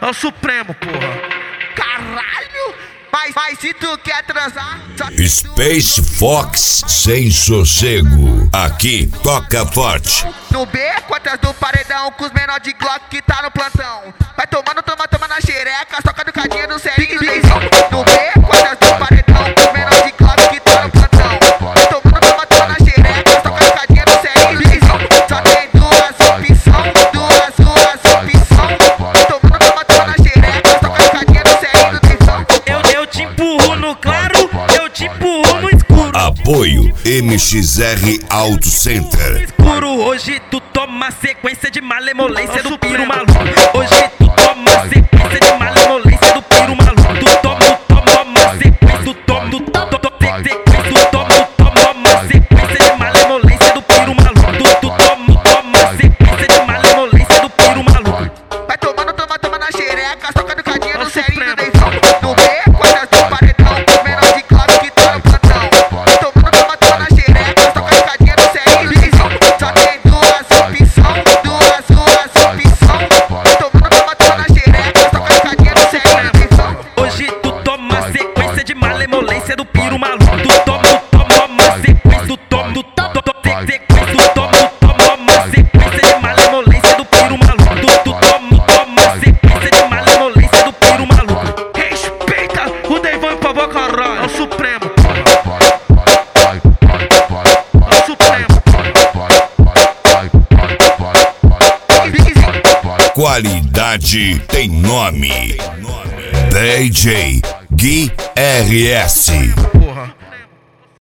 É o Supremo, porra. Caralho! Mas se tu quer transar, Space Fox sem sossego. Aqui toca forte. no beco atrás do paredão, com os menor de Glock que tá no plantão. Vai tomando, toma na xereca, toca do cadinho do serinho do leizão. No beco atrás do paredão, com os menor de Glock que tá no plantão. Vai tomando, toma na xereca, toca do cadinho do serinho do leizão. Só tem duas opções. Vai tomando, toma na xereca, toca do cadinho do serinho do leizão. Eu te empurro no claro, eu te empurro no escuro. Apoio MXR Auto Center. Escuro, hoje tu toma sequência de malemolência do piro maluco. Hoje tu toma sequência de malemolência do piro maluco. Tu toma sequência, tu toma sequência de malemolência do piro maluco. Tu toma sequência de malemolência do piro maluco. Vai tomando, toma na xereca, toca do cadinho do serinho do leizão. No beco atrás do paredão, com os menor de Glock que tá no plantão. Vai tomando, toma na xereca, toca do cadinho do serinho do leizão. Só tem duas opções. Vai tomando, toma na xereca, toca do cadinho do serinho do leizão. Hoje tu toma sequência de malemolência do piro maluco. Tu toma sequência, tu toma sequência de malemolência do piro maluco. Tu toma sequência de malemolência do piro maluco. Respeita o Deivão, por favor, caralho. É o Supremo. É o Supremo. Qualidade tem nome. DJ Gui RS.